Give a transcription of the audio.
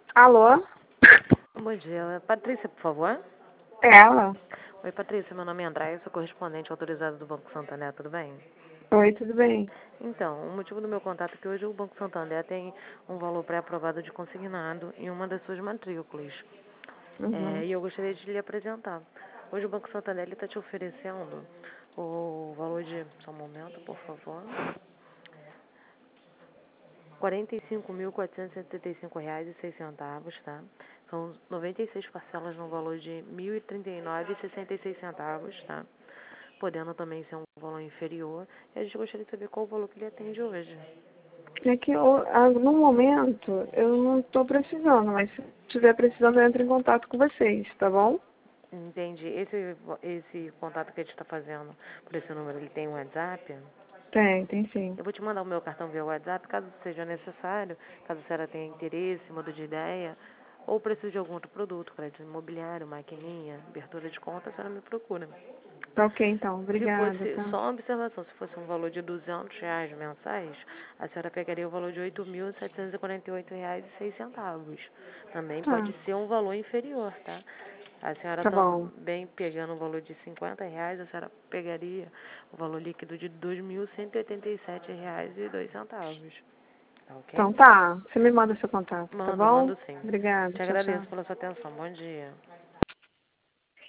Alô? Bom dia. Patrícia, por favor. Ela? Oi, Patrícia. Meu nome é André, eu sou correspondente autorizado do Banco Santander, tudo bem? Oi, tudo bem? Então, o motivo do meu contato é que hoje o Banco Santander tem um valor pré-aprovado de consignado em uma das suas matrículas. Uhum. E eu gostaria de lhe apresentar. Hoje o Banco Santander está te oferecendo o valor de... Só um momento, por favor. R$ 45.475,06, tá? São 96 parcelas no valor de R$ 1.039,66, tá? Podendo também ser um valor inferior. E a gente gostaria de saber qual o valor que ele atende hoje. É que no momento eu não estou precisando, mas se estiver precisando eu entro em contato com vocês, tá bom? Entende? Esse contato que a gente está fazendo por esse número, ele tem um WhatsApp? Tem sim. Eu vou te mandar o meu cartão via WhatsApp, caso seja necessário, caso a senhora tenha interesse, muda de ideia, ou precise de algum outro produto, crédito imobiliário, maquininha, abertura de conta, a senhora me procura. Tá ok então, Se obrigada, fosse, tá? só uma observação, se fosse um valor de R$ 200 mensais, a senhora pegaria o valor de R$ 8.748,06. Também pode Tá, ser um valor inferior, tá? A senhora tá bom. também pegando o valor de R$ 50, a senhora pegaria o valor líquido de R$ 2.187,02. Tá ok? Então tá, você me manda seu contato, tá bom? Mando sim. Obrigada, Te tchau, tchau. agradeço pela sua atenção. Bom dia.